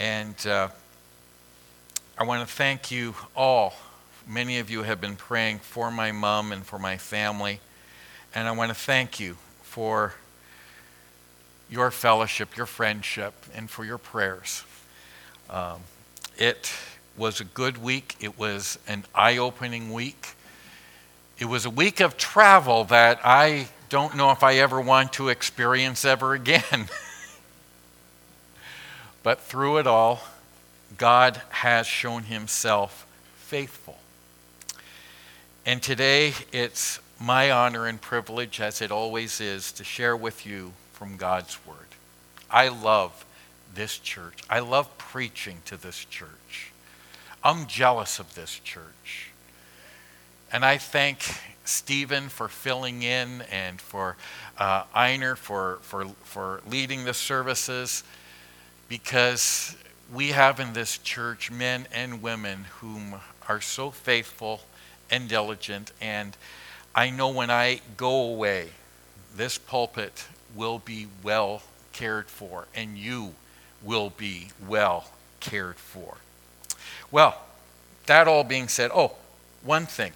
And I want to thank you all. Many of you have been praying for my mom and for my family. And I want to thank you for your fellowship, your friendship, and for your prayers. It was a good week. It was an eye-opening week. It was a week of travel that I don't know if I ever want to experience ever again. But through it all, God has shown himself faithful. And today, it's my honor and privilege, as it always is, to share with you from God's Word. I love this church. I love preaching to this church. I'm jealous of this church. And I thank Stephen for filling in and for Einar for leading the services, because we have in this church men and women whom are so faithful and diligent. And I know when I go away, this pulpit will be well cared for, and you will be well cared for. Well, that all being said, one thing.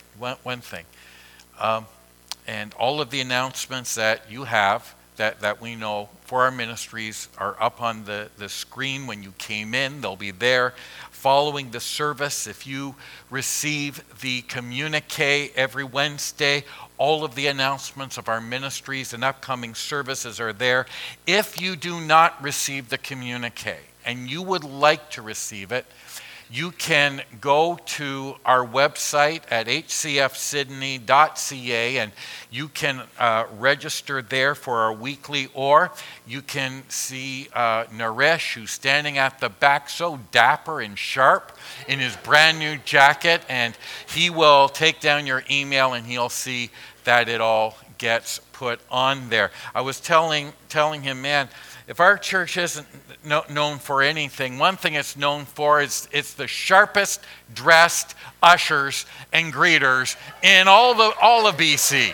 And all of the announcements that you have, that we know for our ministries, are up on the screen when you came in. They'll be there following the service. If you receive the communique every Wednesday, all of the announcements of our ministries and upcoming services are there. If you do not receive the communique and you would like to receive it, you can go to our website at hcfsydney.ca and you can register there for our weekly, or you can see Naresh, who's standing at the back, so dapper and sharp in his brand new jacket, and he will take down your email and he'll see that it all gets put on there. I was telling him, man, if our church isn't known for anything, one thing it's known for is it's the sharpest dressed ushers and greeters in all of BC.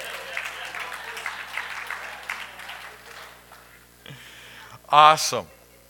Awesome.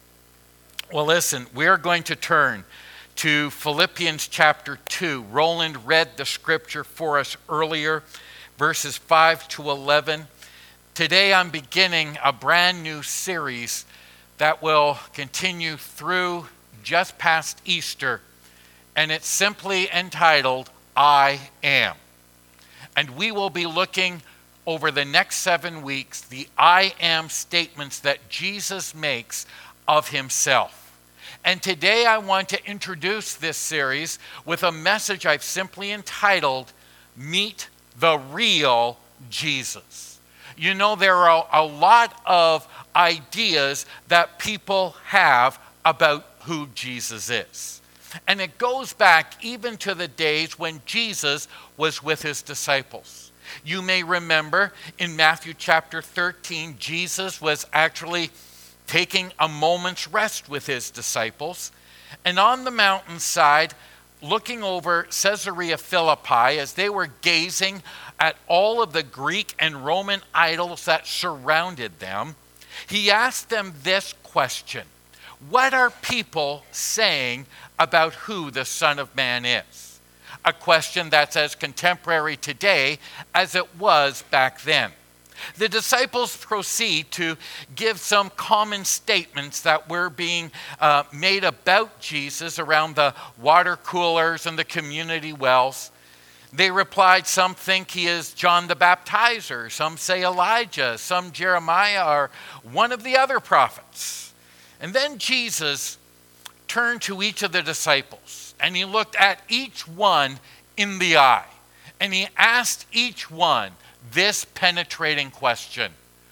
Well, listen, we're going to turn to Philippians chapter 2. Roland read the scripture for us earlier, verses 5 to 11. Today I'm beginning a brand new series that will continue through just past Easter, and it's simply entitled, I Am. And we will be looking over the next 7 weeks the I Am statements that Jesus makes of himself. And today I want to introduce this series with a message I've simply entitled, Meet the Real Jesus. You know, there are a lot of ideas that people have about who Jesus is. And it goes back even to the days when Jesus was with his disciples. You may remember in Matthew chapter 13, Jesus was actually taking a moment's rest with his disciples. And on the mountainside, looking over Caesarea Philippi, as they were gazing at all of the Greek and Roman idols that surrounded them, he asked them this question: what are people saying about who the Son of Man is? A question that's as contemporary today as it was back then. The disciples proceed to give some common statements that were being made about Jesus around the water coolers and the community wells. They replied, some think he is John the Baptizer, some say Elijah, some Jeremiah, or one of the other prophets. And then Jesus turned to each of the disciples, and he looked at each one in the eye, and he asked each one this penetrating question: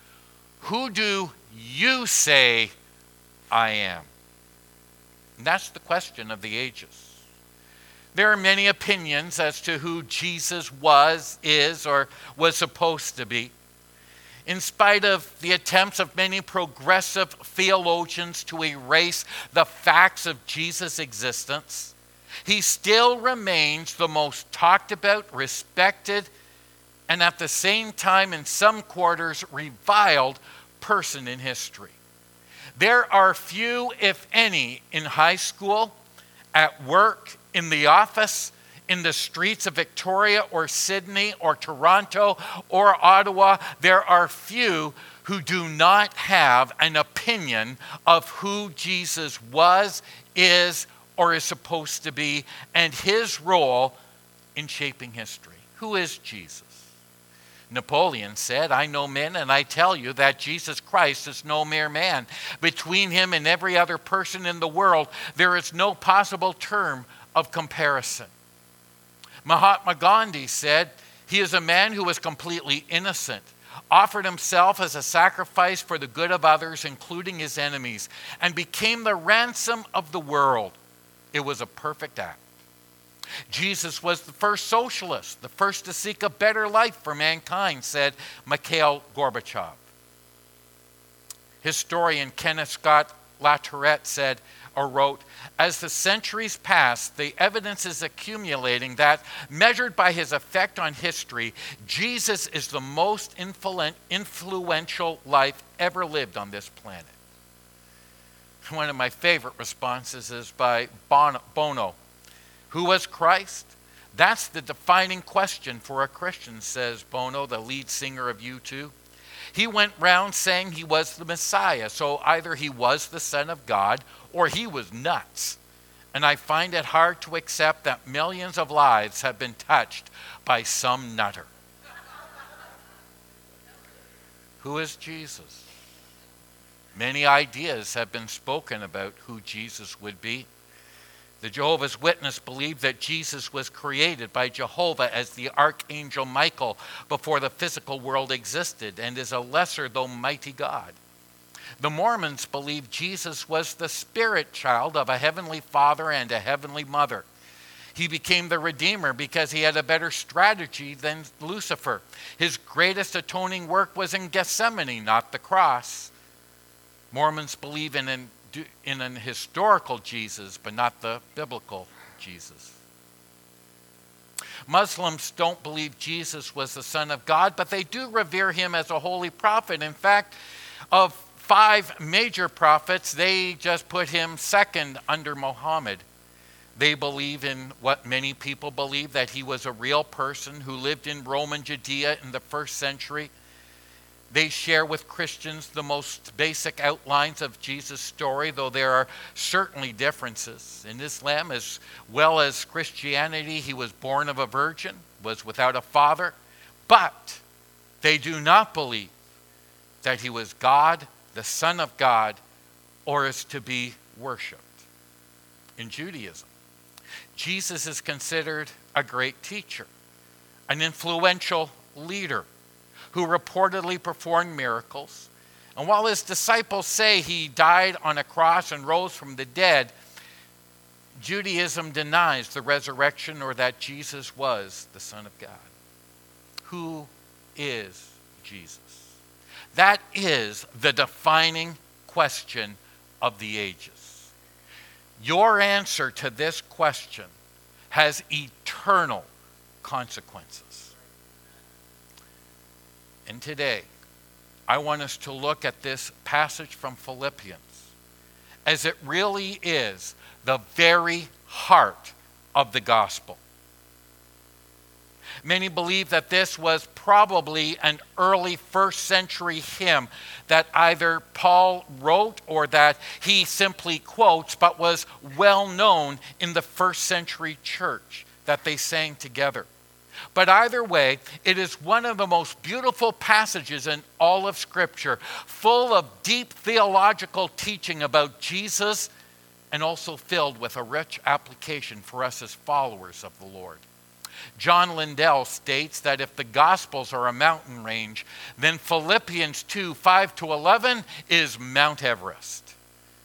who do you say I am? And that's the question of the ages. There are many opinions as to who Jesus was, is, or was supposed to be. In spite of the attempts of many progressive theologians to erase the facts of Jesus' existence, he still remains the most talked about, respected, and at the same time, in some quarters, reviled person in history. There are few, if any, in high school, at work, in the office, in the streets of Victoria or Sydney or Toronto or Ottawa. There are few who do not have an opinion of who Jesus was, is, or is supposed to be, and his role in shaping history. Who is Jesus? Napoleon said, "I know men, and I tell you that Jesus Christ is no mere man. Between him and every other person in the world, there is no possible term of comparison." Mahatma Gandhi said, "He is a man who was completely innocent, offered himself as a sacrifice for the good of others, including his enemies, and became the ransom of the world. It was a perfect act." Jesus was the first socialist, the first to seek a better life for mankind, said Mikhail Gorbachev. Historian Kenneth Scott Latourette said or wrote, "As the centuries pass, the evidence is accumulating that, measured by his effect on history, Jesus is the most influential life ever lived on this planet." One of my favorite responses is by Bono. Who was Christ? That's the defining question for a Christian, says Bono, the lead singer of U2. He went round saying he was the Messiah, so either he was the Son of God or he was nuts. And I find it hard to accept that millions of lives have been touched by some nutter. Who is Jesus? Many ideas have been spoken about who Jesus would be. The Jehovah's Witness believe that Jesus was created by Jehovah as the Archangel Michael before the physical world existed and is a lesser though mighty God. The Mormons believe Jesus was the spirit child of a heavenly father and a heavenly mother. He became the Redeemer because he had a better strategy than Lucifer. His greatest atoning work was in Gethsemane, not the cross. Mormons believe in an historical Jesus, but not the biblical Jesus. Muslims don't believe Jesus was the Son of God, but they do revere him as a holy prophet. In fact, of 5 major prophets, they just put him second under Muhammad. They believe in what many people believe, that he was a real person who lived in Roman Judea in the 1st century. They share with Christians the most basic outlines of Jesus' story, though there are certainly differences. In Islam, as well as Christianity, he was born of a virgin, was without a father, but they do not believe that he was God, the Son of God, or is to be worshipped. In Judaism, Jesus is considered a great teacher, an influential leader, who reportedly performed miracles. And while his disciples say he died on a cross and rose from the dead, Judaism denies the resurrection or that Jesus was the Son of God. Who is Jesus? That is the defining question of the ages. Your answer to this question has eternal consequences. And today, I want us to look at this passage from Philippians as it really is the very heart of the gospel. Many believe that this was probably an early 1st century hymn that either Paul wrote or that he simply quotes, but was well known in the 1st century church that they sang together. But either way, it is one of the most beautiful passages in all of Scripture, full of deep theological teaching about Jesus and also filled with a rich application for us as followers of the Lord. John Lindell states that if the Gospels are a mountain range, then Philippians 2, 5-11 is Mount Everest.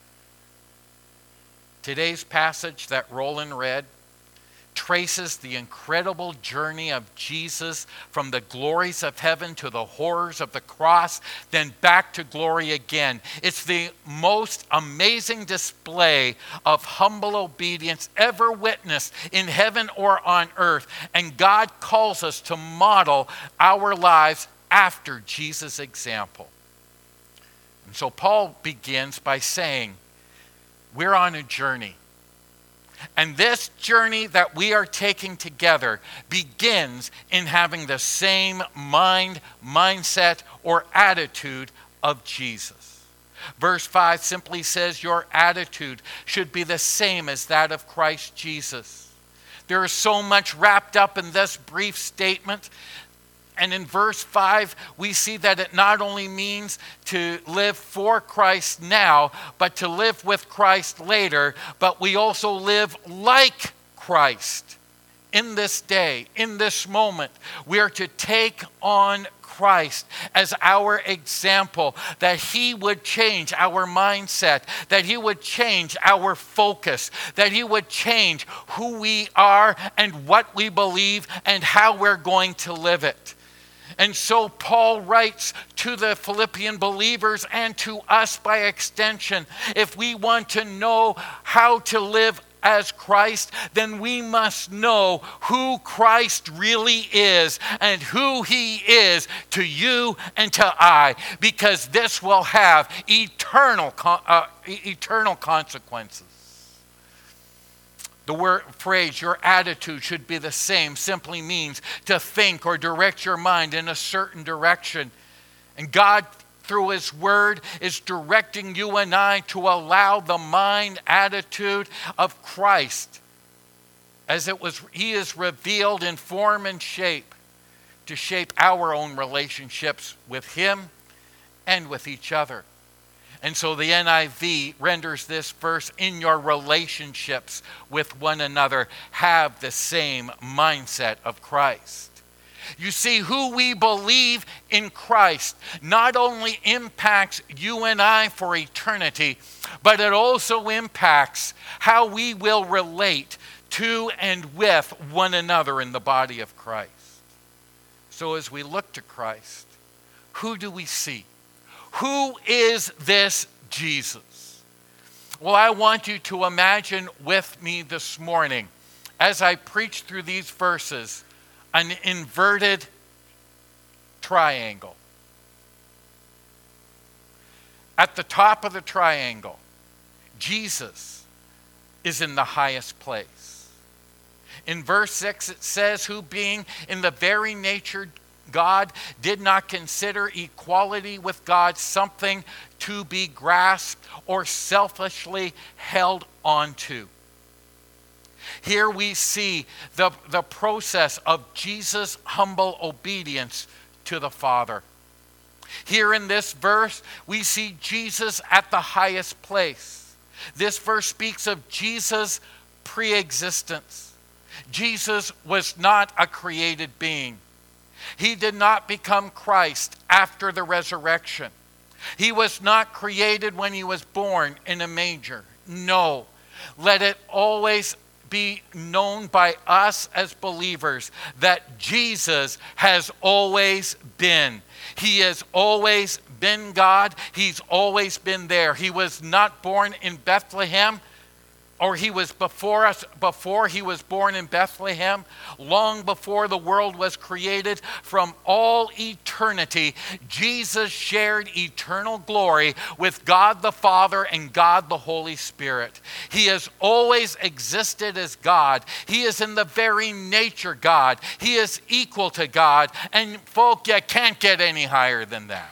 Today's passage that Roland read traces the incredible journey of Jesus from the glories of heaven to the horrors of the cross, then back to glory again. It's the most amazing display of humble obedience ever witnessed in heaven or on earth, and God calls us to model our lives after Jesus' example. And so Paul begins by saying, we're on a journey. And this journey that we are taking together begins in having the same mindset, or attitude of Jesus. Verse 5 simply says, your attitude should be the same as that of Christ Jesus. There is so much wrapped up in this brief statement. And in verse 5, we see that it not only means to live for Christ now, but to live with Christ later, but we also live like Christ in this day, in this moment. We are to take on Christ as our example, that he would change our mindset, that he would change our focus, that he would change who we are and what we believe and how we're going to live it. And so Paul writes to the Philippian believers and to us by extension, if we want to know how to live as Christ, then we must know who Christ really is and who he is to you and to I, because this will have eternal consequences. The phrase, your attitude should be the same, simply means to think or direct your mind in a certain direction. And God, through his word, is directing you and I to allow the mind attitude of Christ, as he is revealed in form and shape, to shape our own relationships with him and with each other. And so the NIV renders this verse, in your relationships with one another, have the same mindset of Christ. You see, who we believe in Christ not only impacts you and I for eternity, but it also impacts how we will relate to and with one another in the body of Christ. So as we look to Christ, who do we see? Who is this Jesus? Well, I want you to imagine with me this morning, as I preach through these verses, an inverted triangle. At the top of the triangle, Jesus is in the highest place. In verse 6 it says, who being in the very nature God, did not consider equality with God something to be grasped or selfishly held onto. Here we see the process of Jesus' humble obedience to the Father. Here in this verse, we see Jesus at the highest place. This verse speaks of Jesus' pre-existence. Jesus was not a created being. He did not become Christ after the resurrection. He was not created when he was born in a manger. No. Let it always be known by us as believers that Jesus has always been. He has always been God. He's always been there. He was not born in Bethlehem, or he was before he was born in Bethlehem, long before the world was created. From all eternity, Jesus shared eternal glory with God the Father and God the Holy Spirit. He has always existed as God. He is in the very nature God. He is equal to God. And folk, you can't get any higher than that.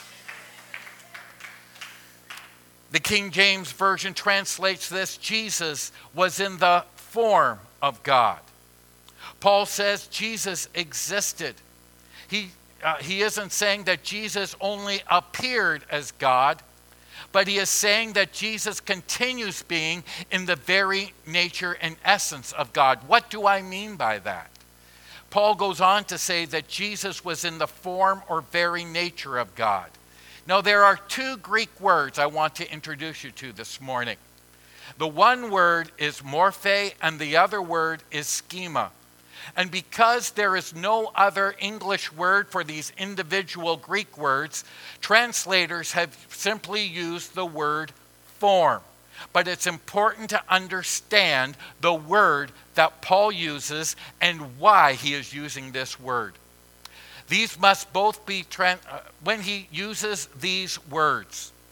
The King James Version translates this, Jesus was in the form of God. Paul says Jesus existed. He isn't saying that Jesus only appeared as God, but he is saying that Jesus continues being in the very nature and essence of God. What do I mean by that? Paul goes on to say that Jesus was in the form or very nature of God. Now, there are two Greek words I want to introduce you to this morning. The one word is morphe and the other word is schema. And because there is no other English word for these individual Greek words, translators have simply used the word form. But it's important to understand the word that Paul uses and why he is using this word. These must both be, when he uses these words,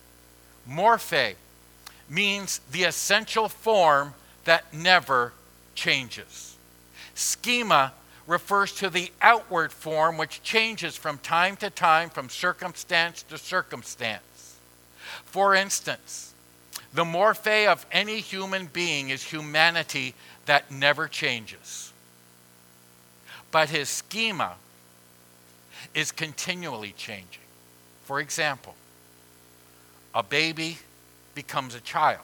Morphe means the essential form that never changes. Schema refers to the outward form which changes from time to time, from circumstance to circumstance. For instance, the morphe of any human being is humanity that never changes. But his schema is continually changing. For example, a baby becomes a child,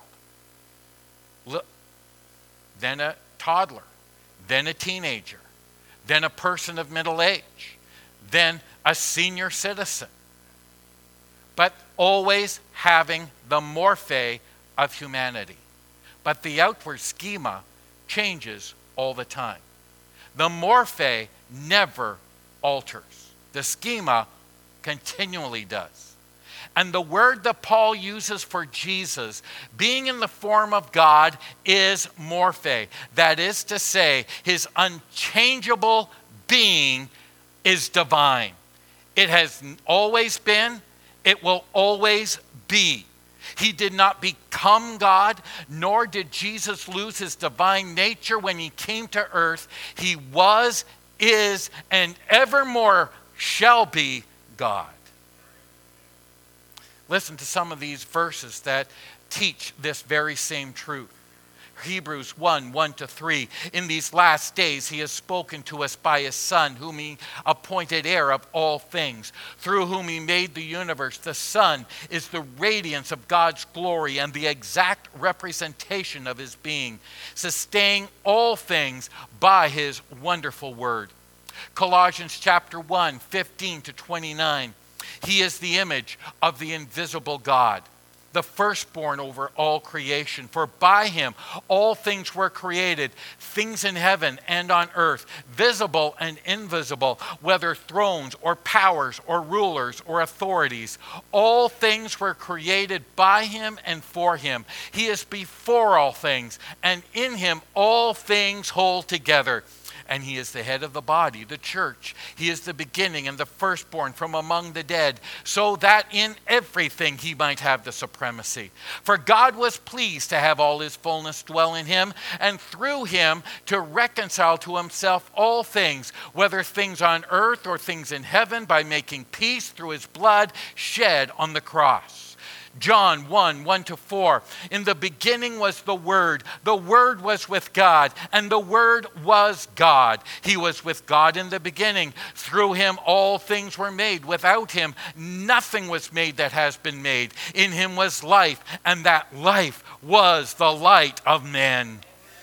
then a toddler, then a teenager, then a person of middle age, then a senior citizen, but always having the morphe of humanity. But the outward schema changes all the time. The morphe never alters. The schema continually does. And the word that Paul uses for Jesus being in the form of God is morphe. That is to say, his unchangeable being is divine. It has always been, it will always be. He did not become God, nor did Jesus lose his divine nature when he came to earth. He was, is, and evermore shall be God. Listen to some of these verses that teach this very same truth. Hebrews 1:1-3. In these last days he has spoken to us by his Son, whom he appointed heir of all things, through whom he made the universe. The Son is the radiance of God's glory and the exact representation of his being, sustaining all things by his wonderful word. Colossians chapter 1:15-29. He is the image of the invisible God, the firstborn over all creation. For by him all things were created, things in heaven and on earth, visible and invisible, whether thrones or powers or rulers or authorities. All things were created by him and for him. He is before all things, and in him all things hold together. And he is the head of the body, the church. He is the beginning and the firstborn from among the dead, so that in everything he might have the supremacy. For God was pleased to have all his fullness dwell in him, and through him to reconcile to himself all things, whether things on earth or things in heaven, by making peace through his blood shed on the cross. John 1:1-4. In the beginning was the Word. The Word was with God, and the Word was God. He was with God in the beginning. Through him all things were made. Without him nothing was made that has been made. In him was life, and that life was the light of men.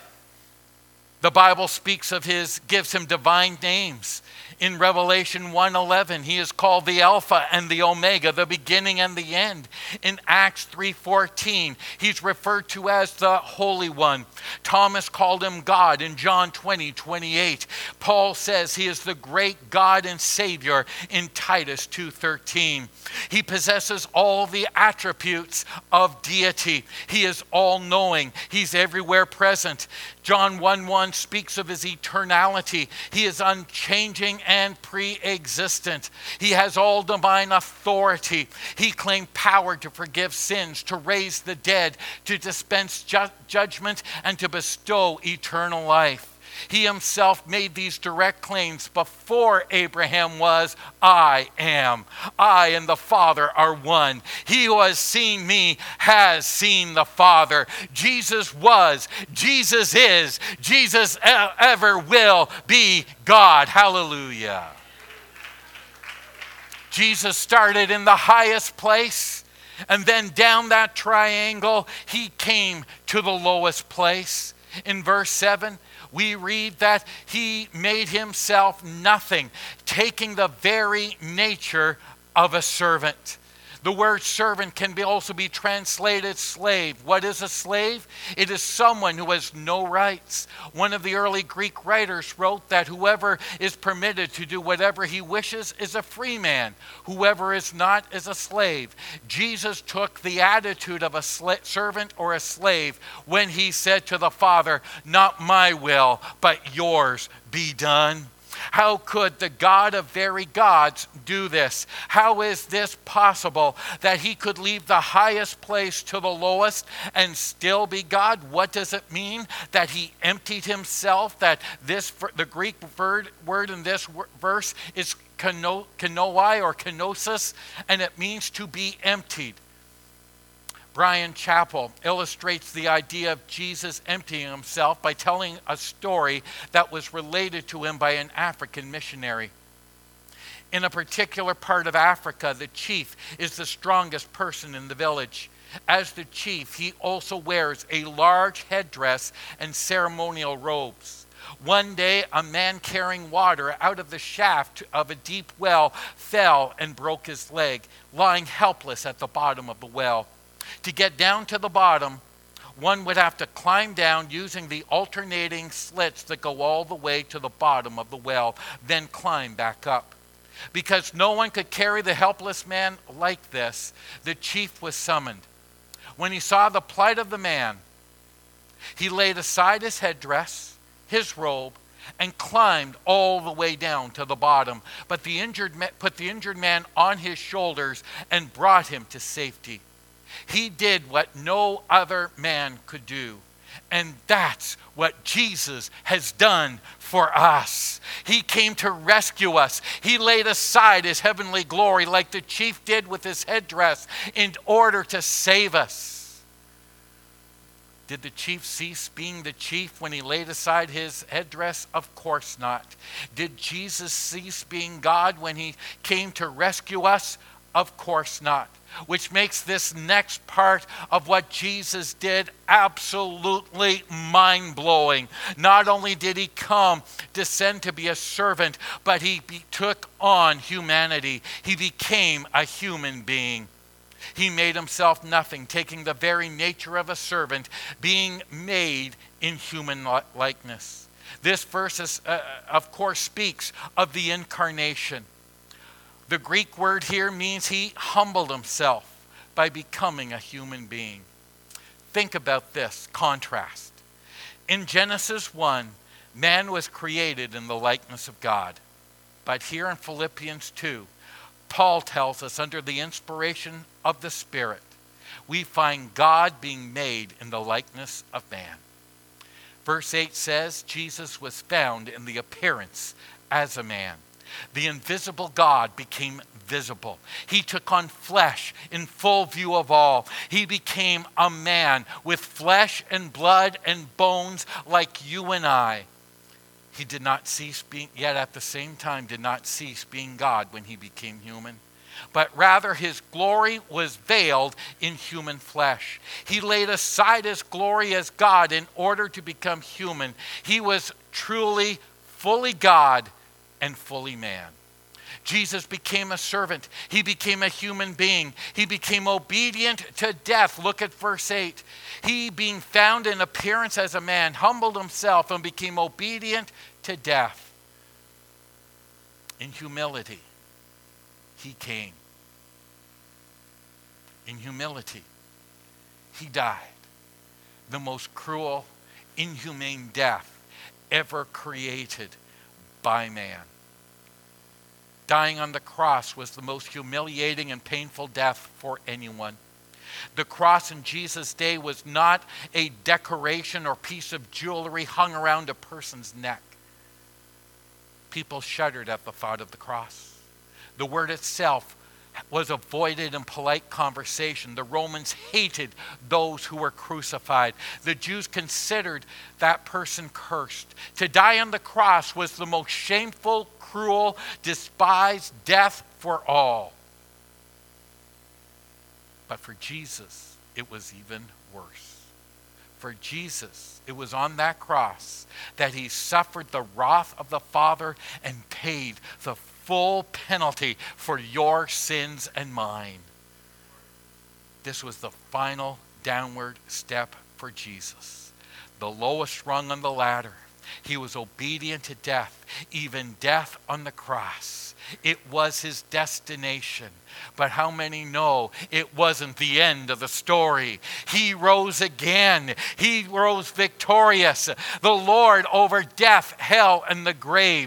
The Bible speaks of gives him divine names. In Revelation 1:11, he is called the Alpha and the Omega, the beginning and the end. In Acts 3:14, he's referred to as the Holy One. Thomas called him God in John 20:28. Paul says he is the great God and Savior in Titus 2:13. He possesses all the attributes of deity. He is all-knowing. He's everywhere present. John 1:1 speaks of his eternality. He is unchanging and pre-existent. He has all divine authority. He claimed power to forgive sins, to raise the dead, to dispense judgment, and to bestow eternal life. He himself made these direct claims before Abraham was, I am. I and the Father are one. He who has seen me has seen the Father. Jesus was, Jesus is, Jesus ever will be God. Hallelujah. Jesus started in the highest place, and then down that triangle, he came to the lowest place. In verse 7, we read that he made himself nothing, taking the very nature of a servant. The word servant can also be translated slave. What is a slave? It is someone who has no rights. One of the early Greek writers wrote that whoever is permitted to do whatever he wishes is a free man. Whoever is not is a slave. Jesus took the attitude of a servant or a slave when he said to the Father, not my will, but yours be done. How could the God of very gods do this? How is this possible that he could leave the highest place to the lowest and still be God? What does it mean that he emptied himself? That the Greek word in this verse is kenoi or kenosis, and it means to be emptied. Bryan Chapell illustrates the idea of Jesus emptying himself by telling a story that was related to him by an African missionary. In a particular part of Africa, the chief is the strongest person in the village. As the chief, he also wears a large headdress and ceremonial robes. One day, a man carrying water out of the shaft of a deep well fell and broke his leg, lying helpless at the bottom of the well. To get down to the bottom, one would have to climb down using the alternating slits that go all the way to the bottom of the well, then climb back up. Because no one could carry the helpless man like this, the chief was summoned. When he saw the plight of the man, he laid aside his headdress, his robe, and climbed all the way down to the bottom, but put the injured man on his shoulders and brought him to safety. He did what no other man could do. And that's what Jesus has done for us. He came to rescue us. He laid aside his heavenly glory like the chief did with his headdress in order to save us. Did the chief cease being the chief when he laid aside his headdress? Of course not. Did Jesus cease being God when he came to rescue us? Of course not. Which makes this next part of what Jesus did absolutely mind-blowing. Not only did he descend to be a servant, but he took on humanity. He became a human being. He made himself nothing, taking the very nature of a servant, being made in human likeness. This verse, of course, speaks of the incarnation. The Greek word here means he humbled himself by becoming a human being. Think about this contrast. In Genesis 1, man was created in the likeness of God. But here in Philippians 2, Paul tells us under the inspiration of the Spirit, we find God being made in the likeness of man. Verse 8 says, Jesus was found in the appearance as a man. The invisible God became visible. He took on flesh in full view of all. He became a man with flesh and blood and bones like you and I. He did not cease being, yet at the same time did not cease being God when he became human. But rather his glory was veiled in human flesh. He laid aside his glory as God in order to become human. He was truly fully God and fully man. Jesus became a servant. He became a human being. He became obedient to death. Look at verse 8. He, being found in appearance as a man, humbled himself and became obedient to death. In humility, he came. In humility, he died. The most cruel, inhumane death ever created by man. Dying on the cross was the most humiliating and painful death for anyone. The cross in Jesus' day was not a decoration or piece of jewelry hung around a person's neck. People shuddered at the thought of the cross. The word itself was avoided in polite conversation. The Romans hated those who were crucified. The Jews considered that person cursed. To die on the cross was the most shameful, cruel, despised death for all. But for Jesus, it was even worse. For Jesus, it was on that cross that he suffered the wrath of the Father and paid the full penalty for your sins and mine. This was the final downward step for Jesus. The lowest rung on the ladder. He was obedient to death, even death on the cross. It was his destination. But how many know it wasn't the end of the story? He rose again. He rose victorious. The Lord over death, hell, and the grave.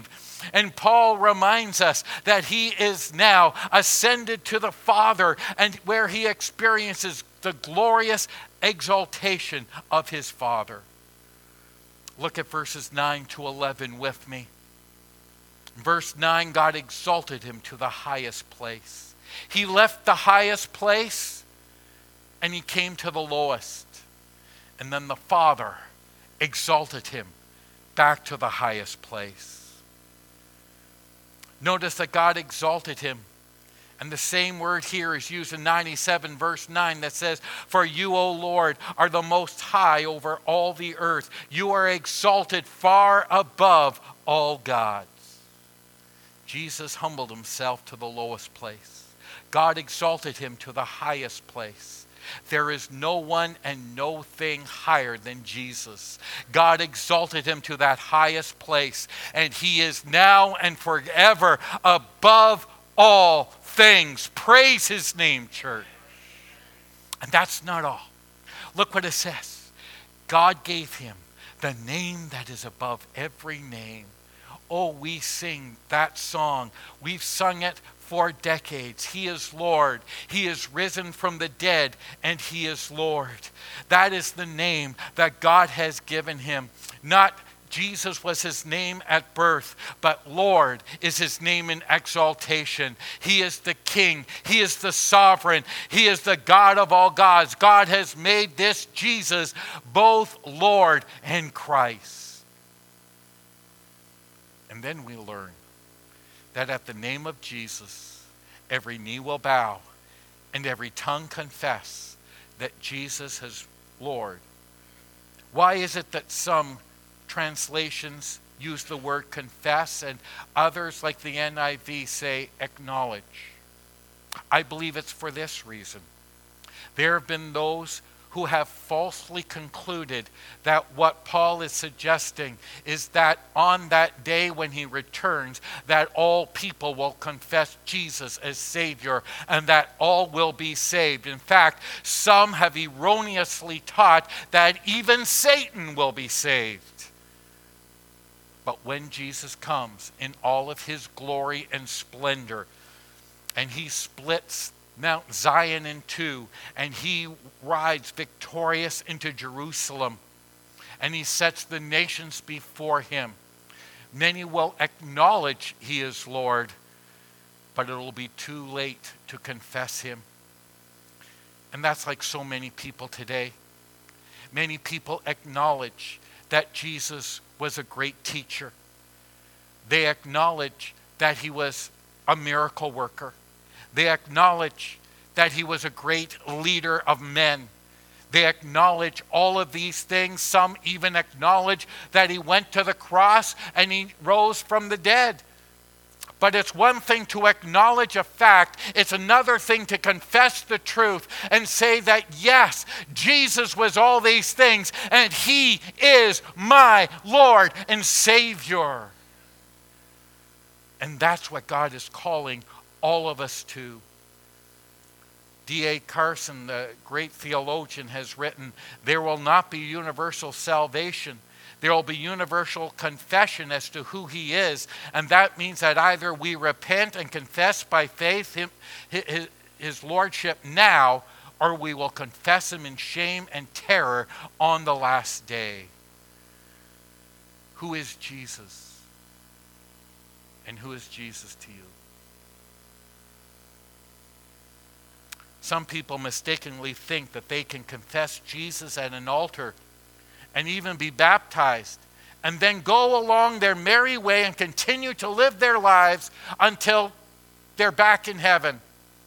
And Paul reminds us that he is now ascended to the Father, and where he experiences the glorious exaltation of his Father. Look at verses 9 to 11 with me. Verse 9, God exalted him to the highest place. He left the highest place and he came to the lowest. And then the Father exalted him back to the highest place. Notice that God exalted him. And the same word here is used in 97 verse 9 that says, "For you, O Lord, are the most high over all the earth. You are exalted far above all gods." Jesus humbled himself to the lowest place. God exalted him to the highest place. There is no one and no thing higher than Jesus. God exalted him to that highest place, and he is now and forever above all things. Praise his name, church. And that's not all. Look what it says. God gave him the name that is above every name. Oh, we sing that song. We've sung it for decades. He is Lord. He is risen from the dead, and he is Lord. That is the name that God has given him. Not Jesus was his name at birth, but Lord is his name in exaltation. He is the King. He is the sovereign. He is the God of all gods. God has made this Jesus both Lord and Christ. And then we learn that at the name of Jesus, every knee will bow and every tongue confess that Jesus is Lord. Why is it that some translations use the word confess and others, like the NIV, say acknowledge? I believe it's for this reason. There have been those who have falsely concluded that what Paul is suggesting is that on that day when he returns, that all people will confess Jesus as Savior and that all will be saved. In fact, some have erroneously taught that even Satan will be saved. But when Jesus comes in all of his glory and splendor, and he splits Mount Zion in two, and he rides victorious into Jerusalem, and he sets the nations before him, many will acknowledge he is Lord, but it will be too late to confess him. And that's like so many people today. Many people acknowledge that Jesus was a great teacher. They acknowledge that he was a miracle worker. They acknowledge that he was a great leader of men. They acknowledge all of these things. Some even acknowledge that he went to the cross and he rose from the dead. But it's one thing to acknowledge a fact. It's another thing to confess the truth and say that, yes, Jesus was all these things and he is my Lord and Savior. And that's what God is calling all of us to. D.A. Carson, the great theologian, has written, there will not be universal salvation. There will be universal confession as to who he is. And that means that either we repent and confess by faith his lordship now, or we will confess him in shame and terror on the last day. Who is Jesus? And who is Jesus to you? Some people mistakenly think that they can confess Jesus at an altar and even be baptized and then go along their merry way and continue to live their lives until they're back in heaven.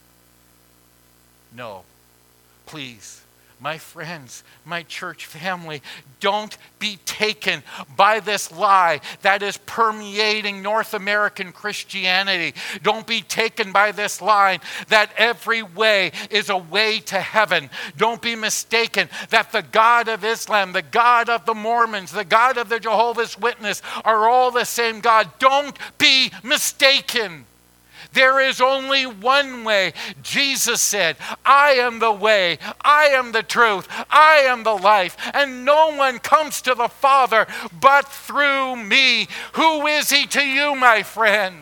No, please, my friends, my church family, don't be taken by this lie that is permeating North American Christianity. Don't be taken by this lie that every way is a way to heaven. Don't be mistaken that the God of Islam, the God of the Mormons, the God of the Jehovah's Witnesses are all the same God. Don't be mistaken. There is only one way. Jesus said, I am the way, I am the truth, I am the life, and no one comes to the Father but through me. Who is he to you, my friend?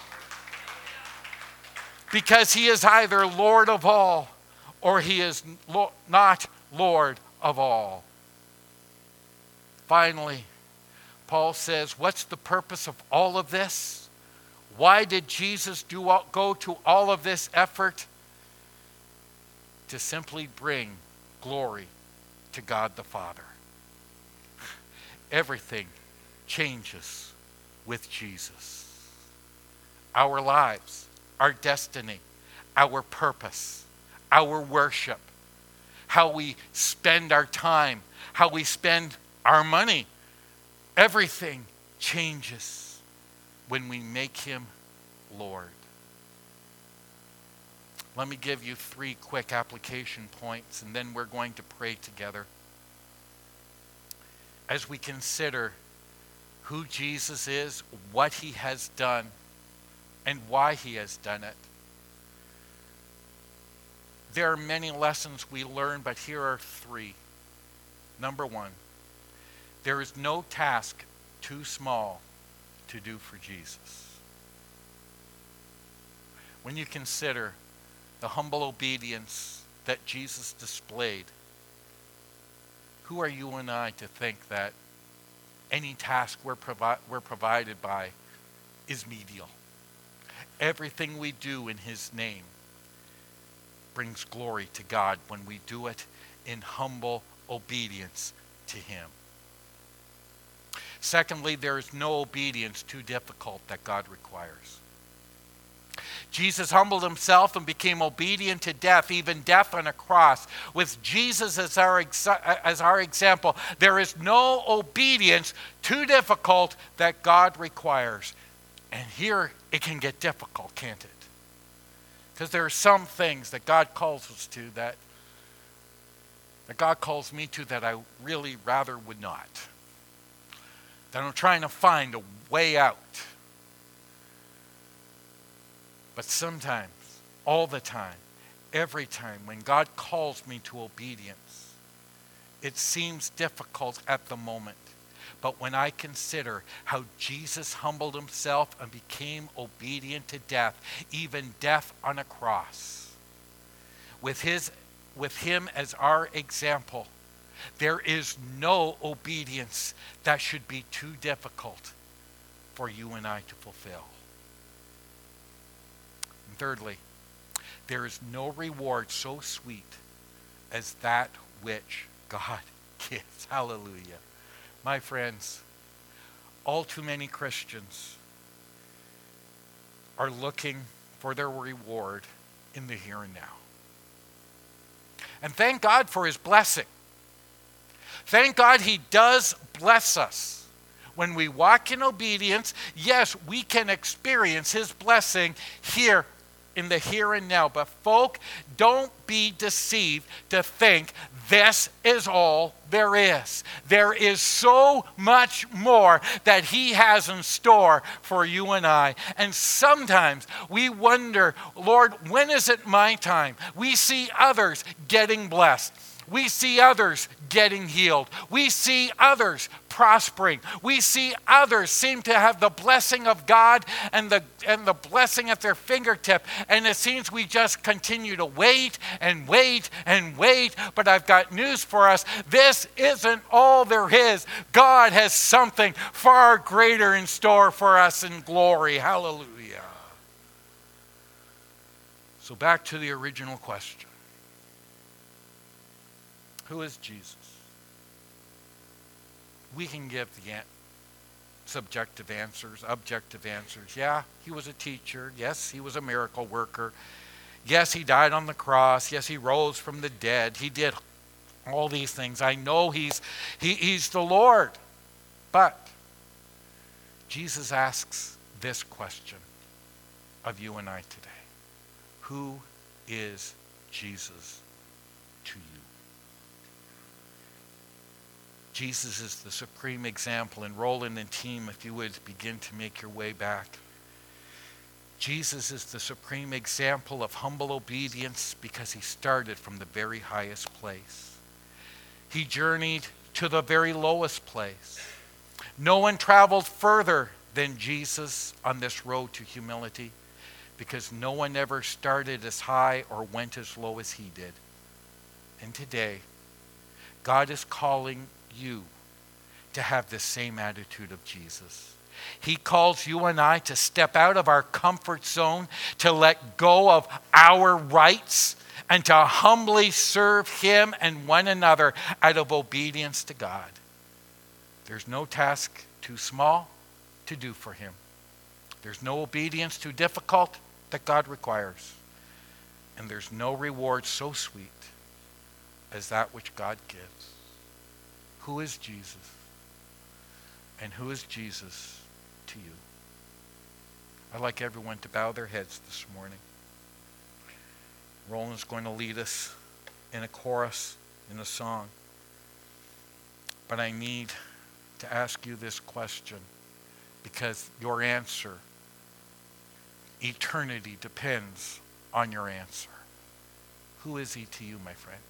Because he is either Lord of all or he is not Lord of all. Finally, Paul says, what's the purpose of all of this? Why did Jesus go to all of this effort? To simply bring glory to God the Father. Everything changes with Jesus. Our lives, our destiny, our purpose, our worship, how we spend our time, how we spend our money, everything changes when we make him Lord. Let me give you 3 quick application points, and then we're going to pray together. As we consider who Jesus is, what he has done, and why he has done it. There are many lessons we learn, but here are 3. Number 1, there is no task too small to do for Jesus. When you consider the humble obedience that Jesus displayed, who are you and I to think that any task we're provided by is menial? Everything we do in his name brings glory to God when we do it in humble obedience to him. Secondly, there is no obedience too difficult that God requires. Jesus humbled himself and became obedient to death, even death on a cross. With Jesus as our example, there is no obedience too difficult that God requires. And here it can get difficult, can't it? Because there are some things that God calls us to that God calls me to that I really rather would not. That I'm trying to find a way out. But sometimes, all the time, every time, when God calls me to obedience, it seems difficult at the moment. But when I consider how Jesus humbled himself and became obedient to death, even death on a cross, with him as our example, there is no obedience that should be too difficult for you and I to fulfill. And thirdly, there is no reward so sweet as that which God gives. Hallelujah. My friends, all too many Christians are looking for their reward in the here and now. And thank God for his blessing. Thank God he does bless us. When we walk in obedience, yes, we can experience his blessing here in the here and now. But folk, don't be deceived to think this is all there is. There is so much more that he has in store for you and I. And sometimes we wonder, Lord, when is it my time? We see others getting blessed. We see others getting healed. We see others prospering. We see others seem to have the blessing of God and the blessing at their fingertip. And it seems we just continue to wait and wait and wait. But I've got news for us. This isn't all there is. God has something far greater in store for us in glory. Hallelujah. So back to the original question. Who is Jesus? We can give the subjective answers, objective answers. Yeah, he was a teacher. Yes, he was a miracle worker. Yes, he died on the cross. Yes, he rose from the dead. He did all these things. I know he's the Lord. But Jesus asks this question of you and I today. Who is Jesus to you? Jesus is the supreme example. And Roland and team, if you would begin to make your way back. Jesus is the supreme example of humble obedience because he started from the very highest place. He journeyed to the very lowest place. No one traveled further than Jesus on this road to humility because no one ever started as high or went as low as he did. And today, God is calling you to have the same attitude of Jesus. He calls you and I to step out of our comfort zone, to let go of our rights, and to humbly serve him and one another out of obedience to God. There's no task too small to do for him. There's no obedience too difficult that God requires. And there's no reward so sweet as that which God gives. Who is Jesus? And who is Jesus to you? I'd like everyone to bow their heads this morning. Roland's going to lead us in a chorus, in a song. But I need to ask you this question because your answer, eternity depends on your answer. Who is he to you, my friend?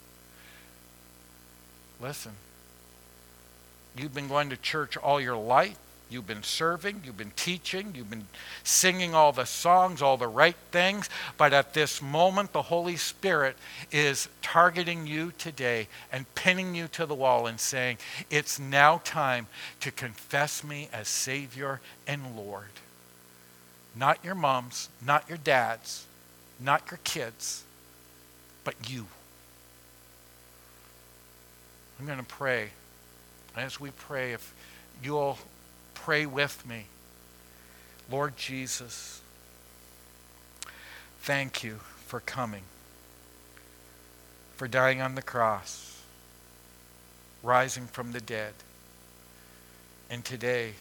Listen, you've been going to church all your life. You've been serving, you've been teaching, you've been singing all the songs, all the right things. But at this moment, the Holy Spirit is targeting you today and pinning you to the wall and saying, it's now time to confess me as Savior and Lord. Not your moms, not your dads, not your kids, but you. I'm going to pray. As we pray, if you'll pray with me. Lord Jesus, thank you for coming, for dying on the cross, rising from the dead. And today,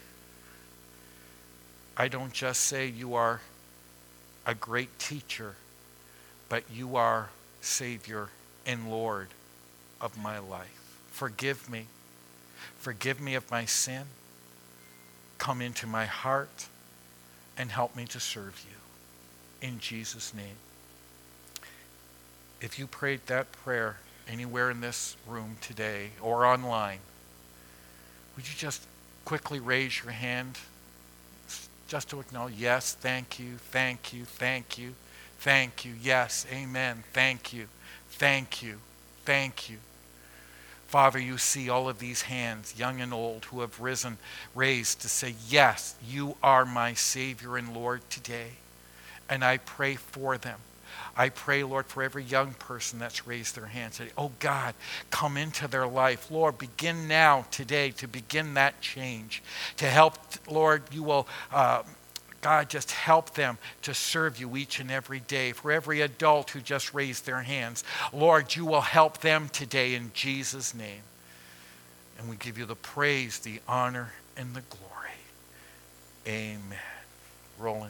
I don't just say you are a great teacher, but you are Savior and Lord of my life. Forgive me. Forgive me of my sin. Come into my heart and help me to serve you. In Jesus' name. If you prayed that prayer anywhere in this room today or online, would you just quickly raise your hand just to acknowledge, yes, thank you, thank you, thank you, thank you, yes, amen, thank you, thank you, thank you. Father, you see all of these hands, young and old, who have raised to say, yes, you are my Savior and Lord today. And I pray for them. I pray, Lord, for every young person that's raised their hand. Say, oh God, come into their life. Lord, begin now, today, to begin that change. To help, Lord, you will... God, just help them to serve you each and every day. For every adult who just raised their hands, Lord, you will help them today in Jesus' name. And we give you the praise, the honor, and the glory. Amen. Roland.